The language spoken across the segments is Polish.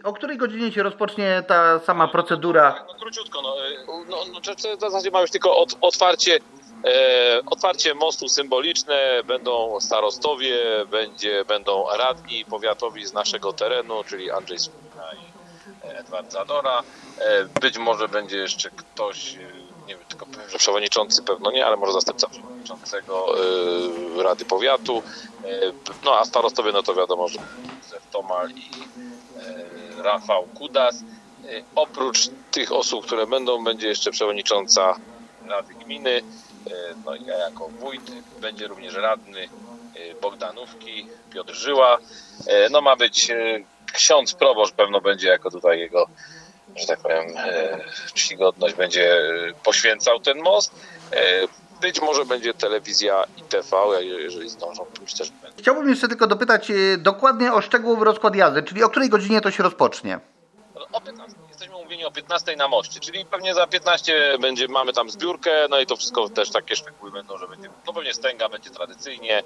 O której godzinie się rozpocznie ta sama procedura? Tak, no króciutko. W zasadzie ma już tylko otwarcie mostu symboliczne, będą starostowie, będą radni powiatowi z naszego terenu, czyli Andrzej Słupka i Edward Zadora. Być może będzie jeszcze ktoś, nie wiem, tylko powiem, że przewodniczący pewno nie, ale może zastępca przewodniczącego Rady Powiatu. No a starostowie, no to wiadomo, że Józef Tomal i Rafał Kudas. Oprócz tych osób, które będzie jeszcze przewodnicząca Rady Gminy, no i ja jako wójt, będzie również radny Bogdanówki Piotr Żyła. No ma być ksiądz proboszcz, pewno będzie jako tutaj jego, że tak powiem, czcigodność będzie poświęcał ten most. Być może będzie telewizja i TV, jeżeli zdążą, to myślę, że będzie. Chciałbym jeszcze tylko dopytać dokładnie o szczegółowy rozkład jazdy, czyli o której godzinie to się rozpocznie? O 15. Jesteśmy umówieni o 15 na moście, czyli pewnie za 15 mamy tam zbiórkę, no i to wszystko też takie szczegóły będą, że będzie, no pewnie stęga będzie tradycyjnie.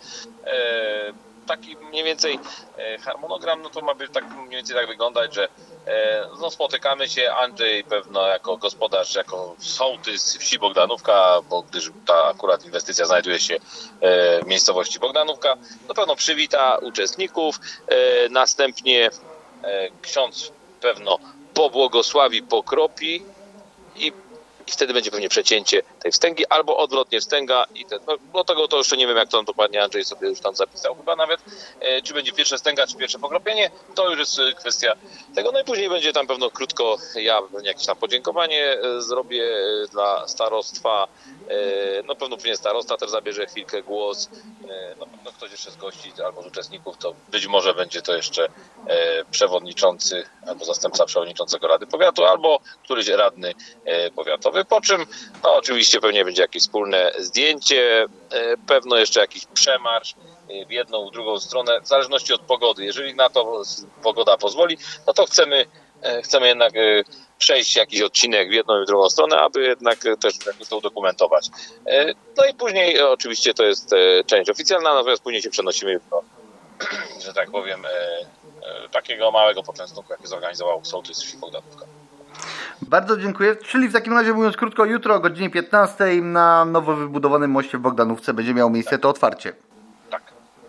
Taki mniej więcej harmonogram, no to ma być tak mniej więcej tak wyglądać, że no spotykamy się, Andrzej pewno jako gospodarz, jako sołtys wsi Bogdanówka, bo gdyż ta akurat inwestycja znajduje się w miejscowości Bogdanówka, no pewno przywita uczestników, następnie ksiądz pewno pobłogosławi, pokropi i wtedy będzie pewnie przecięcie tej wstęgi, albo odwrotnie wstęga i no tego to jeszcze nie wiem, jak to dokładnie Andrzej sobie już tam zapisał chyba nawet, czy będzie pierwsze wstęga, czy pierwsze pokropienie, to już jest kwestia tego, no i później będzie tam pewno krótko, ja pewnie jakieś tam podziękowanie zrobię dla starostwa, no pewno później starosta też zabierze chwilkę głos, no pewno ktoś jeszcze z gości albo z uczestników, to być może będzie to jeszcze przewodniczący albo zastępca przewodniczącego Rady Powiatu, albo któryś radny powiatowy, po czym no oczywiście pewnie będzie jakieś wspólne zdjęcie, pewno jeszcze jakiś przemarsz w jedną, w drugą stronę, w zależności od pogody. Jeżeli na to pogoda pozwoli, no to chcemy jednak przejść jakiś odcinek w jedną i w drugą stronę, aby jednak też to udokumentować. No i później oczywiście to jest część oficjalna, natomiast później się przenosimy do, że tak powiem, takiego małego poczęstunku, jaki zorganizował sołtys wsi Bogdanówka. Bardzo dziękuję. Czyli w takim razie, mówiąc krótko, jutro o godzinie 15 na nowo wybudowanym moście w Bogdanówce będzie miało miejsce to otwarcie. Tak.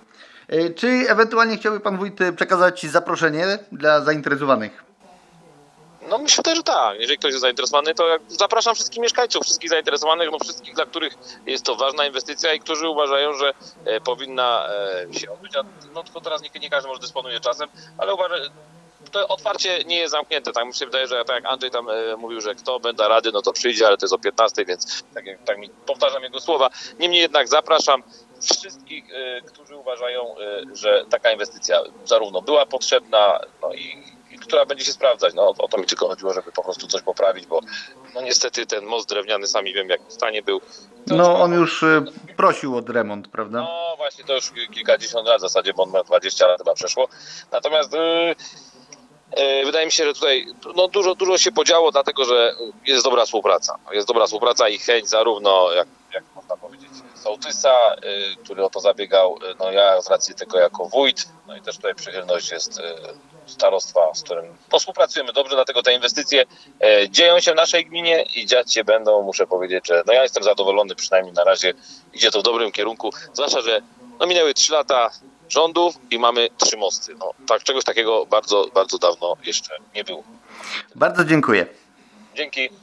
Czy ewentualnie chciałby pan wójt przekazać zaproszenie dla zainteresowanych? No myślę, że tak. Jeżeli ktoś jest zainteresowany, to zapraszam wszystkich mieszkańców, wszystkich zainteresowanych, no wszystkich, dla których jest to ważna inwestycja i którzy uważają, że powinna się odbyć. No tylko teraz nie każdy może dysponuje czasem, ale uważam, to otwarcie nie jest zamknięte. Tak mi się wydaje, że tak jak Andrzej tam mówił, że kto będzie rady, no to przyjdzie, ale to jest o 15, więc tak mi powtarzam jego słowa. Niemniej jednak zapraszam wszystkich, którzy uważają, że taka inwestycja zarówno była potrzebna, no i która będzie się sprawdzać. No o to mi tylko chodziło, żeby po prostu coś poprawić, bo no niestety ten most drewniany, sami wiem, jak w stanie był. No on już prosił o remont, prawda? No właśnie, to już kilkadziesiąt lat w zasadzie, bo on ma 20 lat chyba przeszło. Natomiast wydaje mi się, że tutaj no, dużo się podziało, dlatego że jest dobra współpraca. Jest dobra współpraca i chęć zarówno, jak można powiedzieć, sołtysa, który o to zabiegał, no ja z racji tego jako wójt, no i też tutaj przychylność jest starostwa, z którym współpracujemy dobrze, dlatego te inwestycje dzieją się w naszej gminie i dziać się będą. Muszę powiedzieć, że no ja jestem zadowolony, przynajmniej na razie idzie to w dobrym kierunku, zwłaszcza, że no minęły 3 lata rządów i mamy 3 mosty. No, tak, czegoś takiego bardzo, bardzo dawno jeszcze nie było. Bardzo dziękuję. Dzięki.